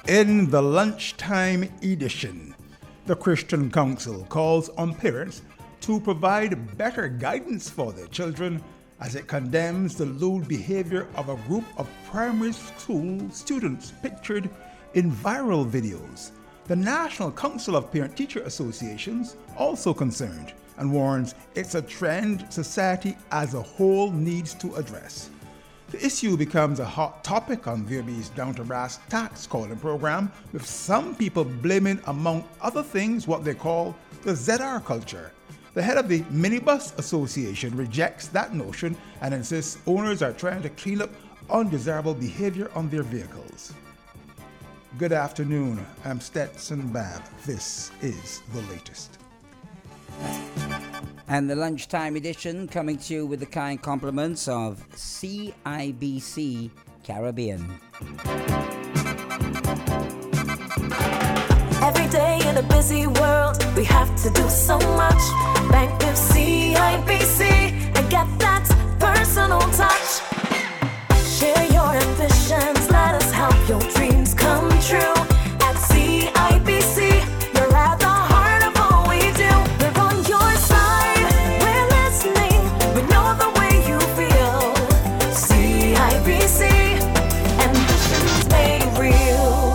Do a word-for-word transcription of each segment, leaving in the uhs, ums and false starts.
In the lunchtime edition, the Christian Council calls on parents to provide better guidance for their children as it condemns the lewd behavior of a group of primary school students pictured in viral videos. The National Council of Parent-Teacher Associations also concerned and warns it's a trend society as a whole needs to address. The issue becomes a hot topic on V O B's Down to Brass tax calling program, with some people blaming, among other things, what they call the Z R culture. The head of the Minibus Association rejects that notion and insists owners are trying to clean up undesirable behavior on their vehicles. Good afternoon, I'm Stetson Babb. This is The Latest. And the lunchtime edition coming to you with the kind compliments of C I B C Caribbean. Every day in a busy world, we have to do so much. Bank with C I B C and get that personal touch. Share your ambitions, let us help your dreams come true. At C I B C, you're at the heart of all we do. We're on your side, we're listening, we know the way you feel. C I B C, ambitions made real.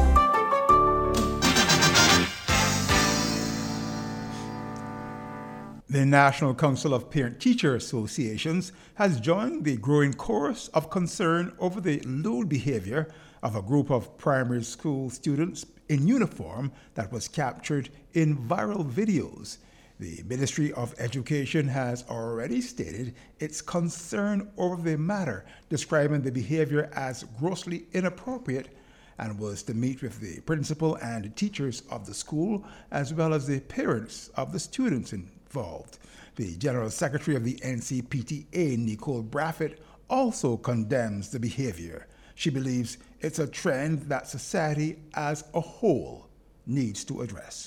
The National Council of Parent-Teacher Associations has joined the growing chorus of concern over the lewd behavior of a group of primary school students in uniform that was captured in viral videos. The Ministry of Education has already stated its concern over the matter, describing the behavior as grossly inappropriate, and was to meet with the principal and teachers of the school as well as the parents of the students involved. The General Secretary of the N C P T A, Nicole Braffett, also condemns the behavior. She believes it's a trend that society as a whole needs to address.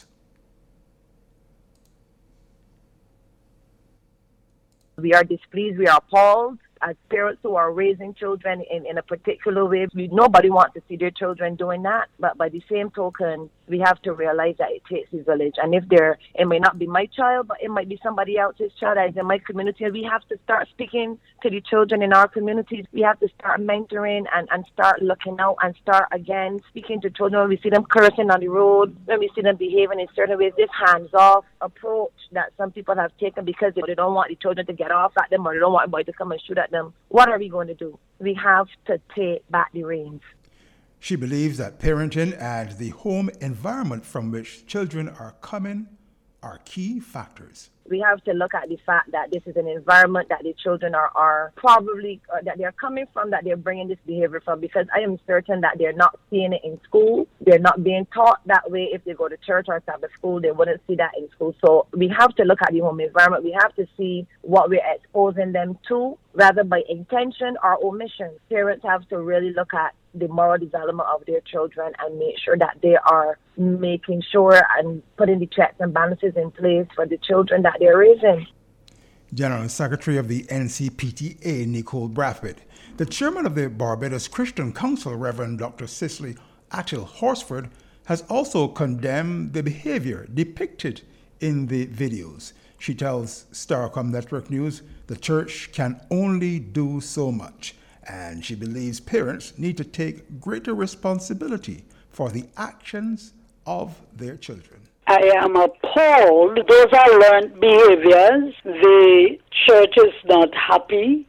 We are displeased, we are appalled. As parents who are raising children in, in a particular way, we, nobody wants to see their children doing that. But by the same token, we have to realize that it takes a village. And if they're, it may not be my child, but it might be somebody else's child that is in my community. And we have to start speaking to the children in our communities. We have to start mentoring and, and start looking out and start again speaking to children when we see them cursing on the road, when we see them behaving in certain ways. This hands-off approach that some people have taken because they don't want the children to get off at them or they don't want anybody to come and shoot at them. What are we going to do? We have to take back the reins. She believes that parenting and the home environment from which children are coming are key factors. We have to look at the fact that this is an environment that the children are, are probably, uh, that they're coming from, that they're bringing this behavior from, because I am certain that they're not seeing it in school. They're not being taught that way. If they go to church or Sabbath school, they wouldn't see that in school. So we have to look at the home environment. We have to see what we're exposing them to, rather by intention or omission. Parents have to really look at the moral development of their children and make sure that they are making sure and putting the checks and balances in place for the children that they're raising. General Secretary of the N C P T A, Nicole Braffett. The chairman of the Barbados Christian Council, Reverend Doctor Cicely Attil Horsford, has also condemned the behavior depicted in the videos. She tells Starcom Network News the church can only do so much, and she believes parents need to take greater responsibility for the actions of their children. I am appalled. Those are learned behaviors. The church is not happy.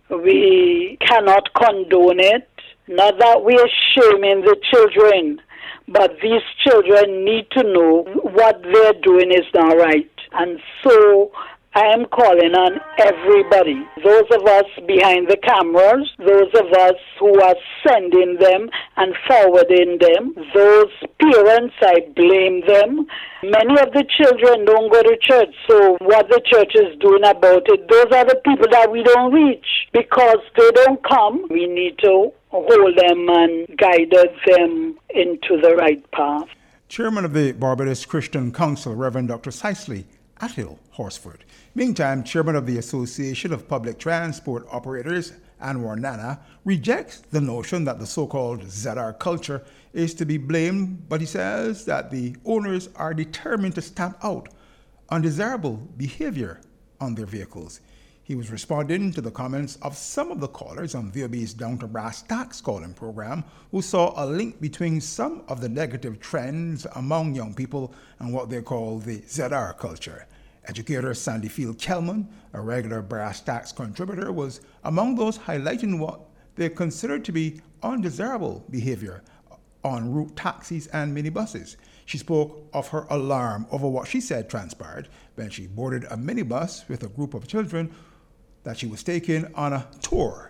We cannot condone it. Not that we are shaming the children, but these children need to know what they're doing is not right. And so I am calling on everybody, those of us behind the cameras, those of us who are sending them and forwarding them, those parents, I blame them. Many of the children don't go to church, so what the church is doing about it, those are the people that we don't reach because they don't come. We need to hold them and guide them into the right path. Chairman of the Barbados Christian Council, Reverend Doctor Cicely Attil Horsford. Meantime, Chairman of the Association of Public Transport Operators, Anwar Nana, rejects the notion that the so-called Z R culture is to be blamed, but he says that the owners are determined to stamp out undesirable behavior on their vehicles. He was responding to the comments of some of the callers on V O B's Down to Brass Tacks calling program who saw a link between some of the negative trends among young people and what they call the Z R culture. Educator Sandy Field Kelman, a regular Brass Tacks contributor, was among those highlighting what they considered to be undesirable behavior en route taxis and minibuses. She spoke of her alarm over what she said transpired when she boarded a minibus with a group of children that she was taking on a tour.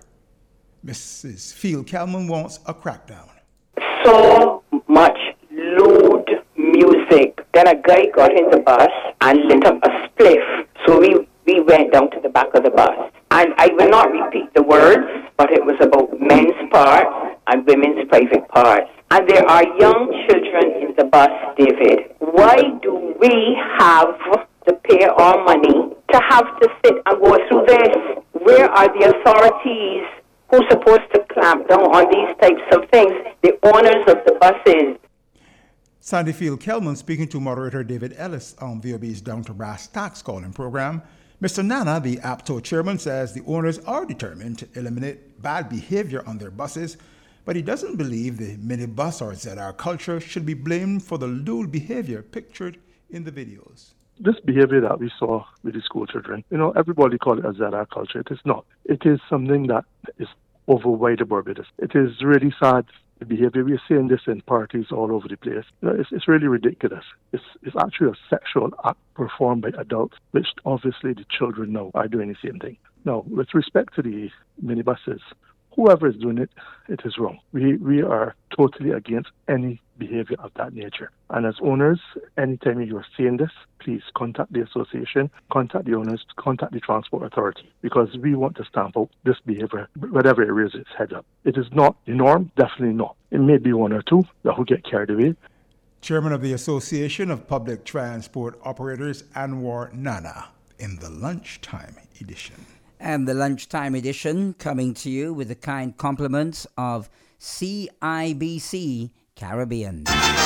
Missus Field Kelman wants a crackdown. So much loud music. Then a guy got in the bus and lit up a spliff. So we, we went down to the back of the bus. And I will not repeat the words, but it was about men's parts and women's private parts. And there are young children in the bus, David. Why do we have to pay our money to have to sit and go through this? Where are the authorities who are supposed to clamp down on these types of things? The owners of the buses. Sandy Field Kelman speaking to moderator David Ellis on V O B's Down to Brass Tacks calling program. Mister Nana, the A P T O chairman, says the owners are determined to eliminate bad behavior on their buses, but he doesn't believe the minibus or Z R culture should be blamed for the lewd behavior pictured in the videos. This behavior that we saw with the school children, you know, everybody call it a Z R culture. It is not. It is something that is over wide Barbados. It is really sad, the behavior. We are seeing this in parties all over the place. You know, it's, it's really ridiculous. It's, it's actually a sexual act performed by adults, which obviously the children now are doing the same thing. Now, with respect to the minibuses, whoever is doing it, it is wrong. We we are totally against any behavior of that nature. And as owners, anytime you are seeing this, please contact the association, contact the owners, contact the transport authority, because we want to stamp out this behavior wherever it raises its head up. It is not the norm, definitely not. It may be one or two that will get carried away. Chairman of the Association of Public Transport Operators, Anwar Nana, in the Lunchtime Edition. And the Lunchtime Edition coming to you with the kind compliments of C I B C Caribbean.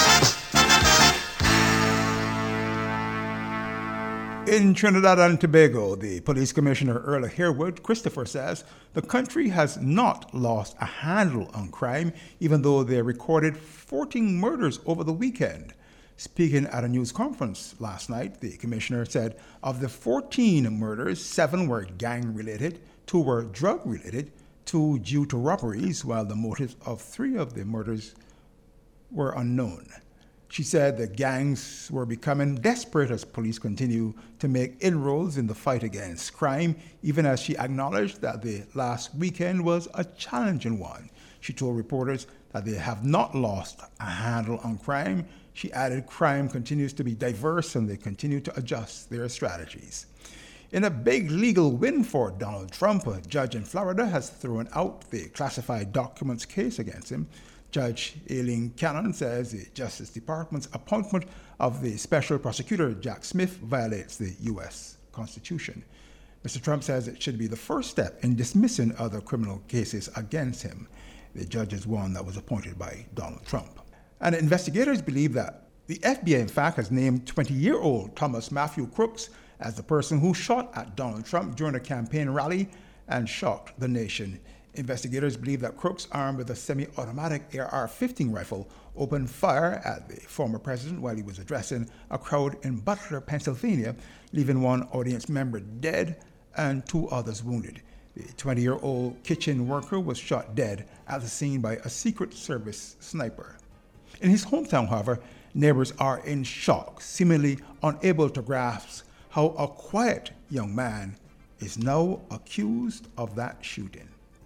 In Trinidad and Tobago, the Police Commissioner Earl Harewood Christopher says the country has not lost a handle on crime, even though they recorded fourteen murders over the weekend. Speaking at a news conference last night, the commissioner said of the fourteen murders, seven were gang-related, two were drug-related, two due to robberies, while the motives of three of the murders were unknown. She said the gangs were becoming desperate as police continue to make inroads in the fight against crime, even as she acknowledged that the last weekend was a challenging one. She told reporters that they have not lost a handle on crime. She added crime continues to be diverse and they continue to adjust their strategies. In a big legal win for Donald Trump, a judge in Florida has thrown out the classified documents case against him. Judge Aileen Cannon says the Justice Department's appointment of the special prosecutor Jack Smith violates the U S Constitution. Mister Trump says it should be the first step in dismissing other criminal cases against him. The judge is one that was appointed by Donald Trump. And investigators believe that the F B I, in fact, has named twenty-year-old Thomas Matthew Crooks as the person who shot at Donald Trump during a campaign rally and shocked the nation. Investigators believe that Crooks, armed with a semi-automatic A R fifteen rifle, opened fire at the former president while he was addressing a crowd in Butler, Pennsylvania, leaving one audience member dead and two others wounded. The twenty-year-old kitchen worker was shot dead at the scene by a Secret Service sniper. In his hometown, however, neighbors are in shock, seemingly unable to grasp how a quiet young man is now accused of that shooting.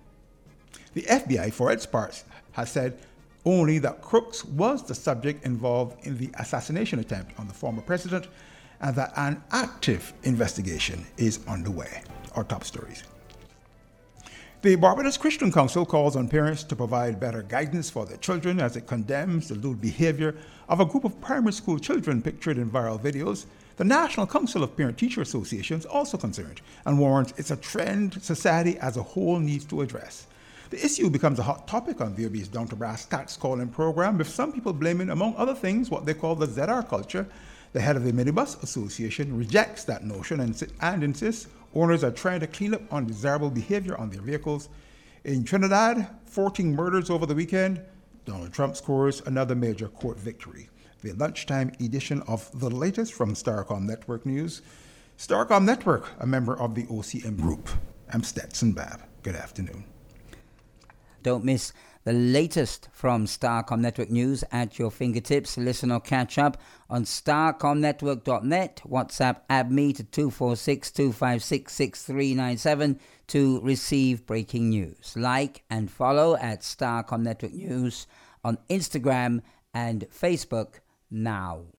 The F B I, for its part, has said only that Crooks was the subject involved in the assassination attempt on the former president and that an active investigation is underway. Our top stories. The Barbados Christian Council calls on parents to provide better guidance for their children as it condemns the lewd behavior of a group of primary school children pictured in viral videos. The National Council of Parent-Teacher Associations is also concerned and warns it's a trend society as a whole needs to address. The issue becomes a hot topic on V O B's Down to Brass Stats Calling program, with some people blaming, among other things, what they call the Z R culture. The head of the Minibus Association rejects that notion and, and insists owners are trying to clean up undesirable behavior on their vehicles. In Trinidad, fourteen murders over the weekend. Donald Trump scores another major court victory. The lunchtime edition of the latest from Starcom Network News. Starcom Network, a member of the O C M Group. I'm Stetson Babb. Good afternoon. Don't miss the latest from Starcom Network News at your fingertips. Listen or catch up on starcom network dot net. WhatsApp add me to two four six, two five six, six three nine seven to receive breaking news. Like and follow at Starcom Network News on Instagram and Facebook now.